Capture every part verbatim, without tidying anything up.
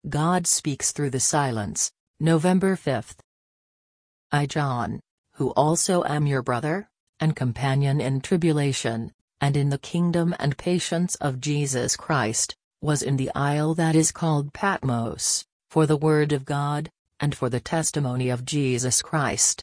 God speaks through the silence, November fifth. I, John, who also am your brother, and companion in tribulation, and in the kingdom and patience of Jesus Christ, was in the isle that is called Patmos, for the word of God, and for the testimony of Jesus Christ.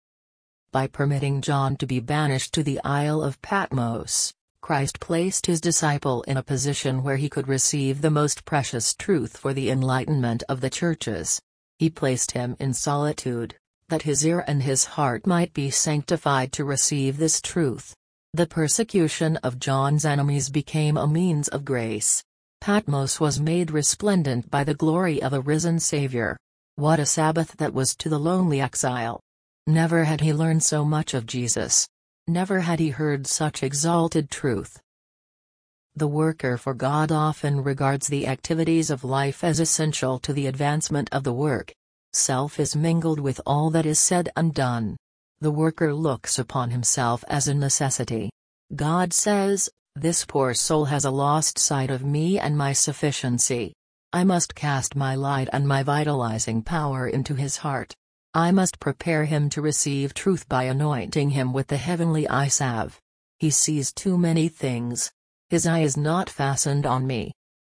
By permitting John to be banished to the Isle of Patmos, Christ placed his disciple in a position where he could receive the most precious truth for the enlightenment of the churches. He placed him in solitude, that his ear and his heart might be sanctified to receive this truth. The persecution of John's enemies became a means of grace. Patmos was made resplendent by the glory of a risen Savior. What a Sabbath that was to the lonely exile! Never had he learned so much of Jesus. Never had he heard such exalted truth. The worker for God often regards the activities of life as essential to the advancement of the work. Self is mingled with all that is said and done. The worker looks upon himself as a necessity. God says, "This poor soul has a lost sight of me and my sufficiency. I must cast my light and my vitalizing power into his heart. I must prepare him to receive truth by anointing him with the heavenly eye salve. He sees too many things. His eye is not fastened on me."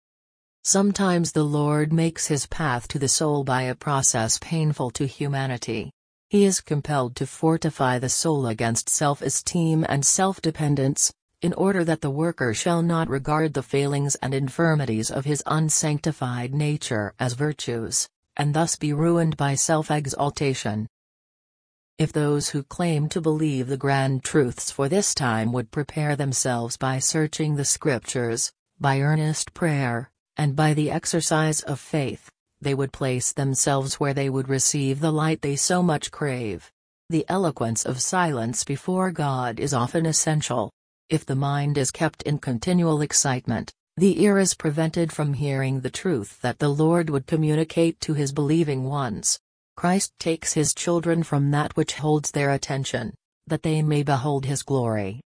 Sometimes the Lord makes his path to the soul by a process painful to humanity. He is compelled to fortify the soul against self-esteem and self-dependence, in order that the worker shall not regard the failings and infirmities of his unsanctified nature as virtues, and thus be ruined by self-exaltation. If those who claim to believe the grand truths for this time would prepare themselves by searching the Scriptures, by earnest prayer, and by the exercise of faith, they would place themselves where they would receive the light they so much crave. The eloquence of silence before God is often essential. If the mind is kept in continual excitement, the ear is prevented from hearing the truth that the Lord would communicate to his believing ones. Christ takes his children from that which holds their attention, that they may behold his glory.